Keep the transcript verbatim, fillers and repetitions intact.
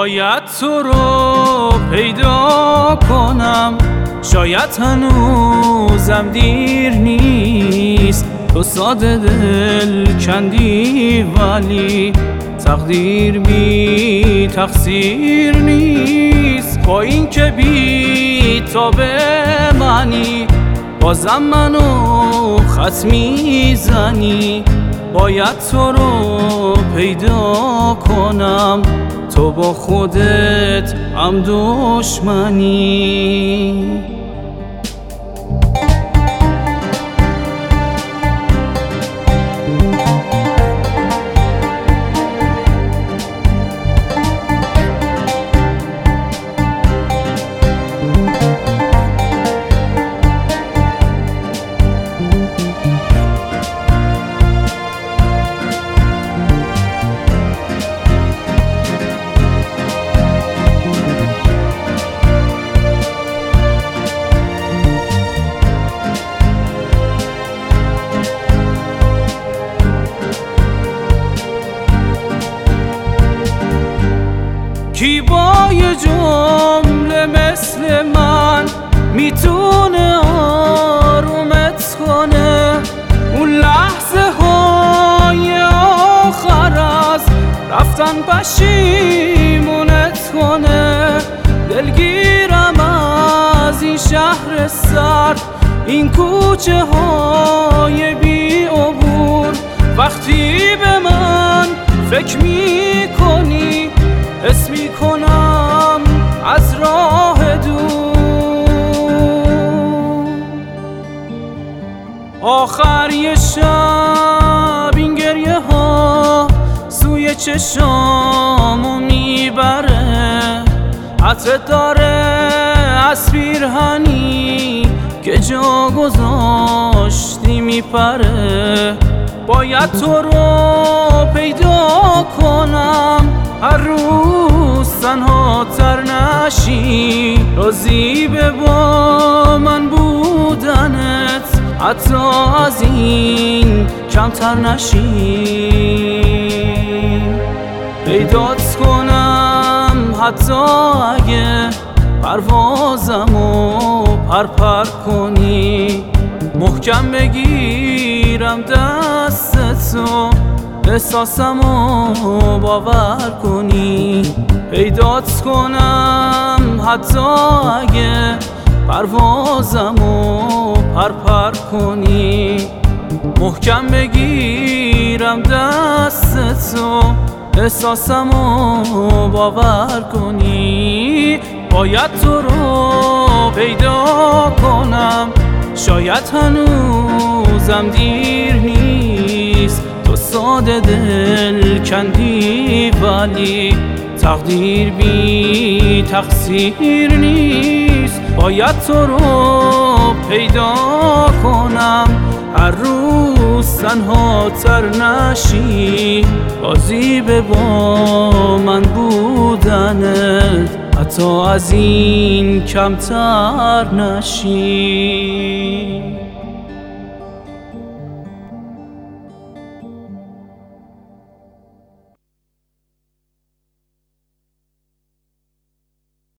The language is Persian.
باید تو رو پیدا کنم، شاید هنوزم دیر نیست. تو ساده دل کندی ولی تقدیر بی تقصیر نیست. با این که بی تا به منی بازم منو خط میزنی. باید تو رو پیدا کنم، تو با خودت هم دشمنی. کی با یه جمله مثل من میتونه آرومت کنه؟ اون لحظه های آخر از رفتن پشیمونت کنه. دلگیرم از این شهر سرد، این کوچه های بی عبور. وقتی به من فکر میکنی حس میکنم از راه دور. آخر یه شب این گریه ها سوی چشامو میبره. عطرت داره از پیرهنی که جا گذاشتی میپره. باید تو رو پیدا کنم، هر روز تنها تر نشی. راضی به با من بودنت حتی از این کمتر نشی. پیدات کنم حتی اگه پروازمو پرپر کنی. محکم بگیرم دستتو احساسمو باور کنی. پیدات کنم حتی اگه پروازمو پرپر کنی. محکم بگیرم دستتو احساسمو باور کنی. باید تو رو پیدا کنم، شاید هنوزم دیر نیست. تو ساده دل کندی ولی تقدیر بی تقصیر نیست. باید تو رو پیدا کنم، هر روز تنها تر نشی. راضی به با من بودنت حتی از این کمتر نشی.